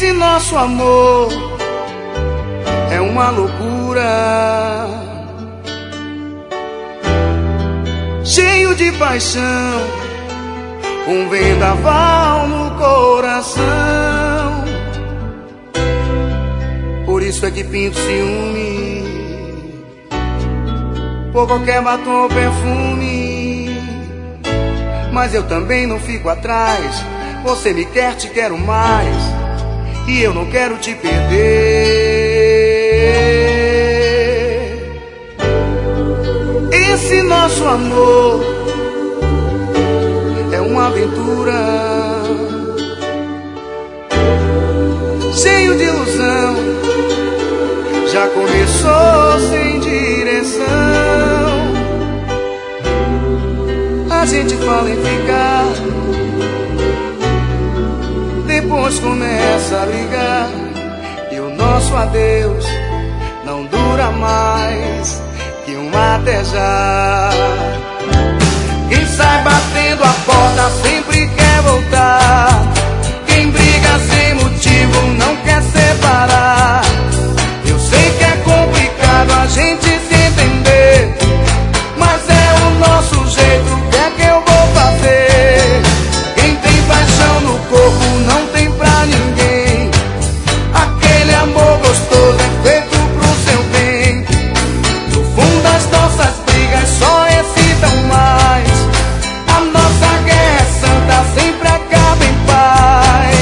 Esse nosso amor é uma loucura, cheio de paixão, um vendaval no coração. Por isso é que pinto ciúme por qualquer batom ou perfume. Mas eu também não fico atrás. Você me quer, te quero mais, e eu não quero te perder. Esse nosso amor é uma aventura, cheio de ilusão. Já começou sem direção. A gente fala em ficar, depois começa a ligar, e o nosso adeus não dura mais que um até já. Quem sai batendo a porta sempre quer voltar. Quem briga sem motivo não quer separar. Eu sei que é complicado a gente se entender, mas é o nosso jeito, o que é que eu vou fazer? Quem tem paixão no corpo não tem pra ninguém. Aquele amor gostoso é feito pro seu bem. No fundo as nossas brigas só excitam mais. A nossa guerra é santa, sempre acaba em paz.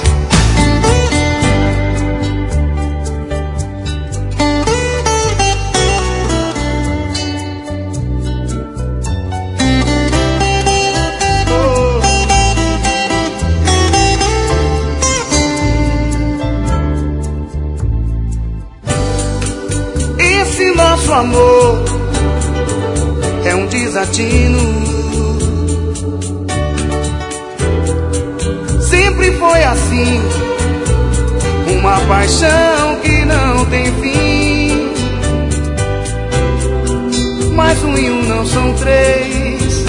Esse nosso amor é um desatino, sempre foi assim, uma paixão que não tem fim. Mas um e um não são três,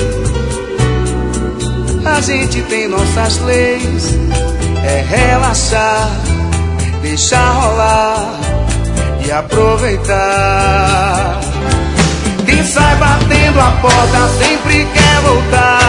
a gente tem nossas leis. É relaxar, deixar rolar e aproveitar. Quem sai batendo a porta sempre quer voltar.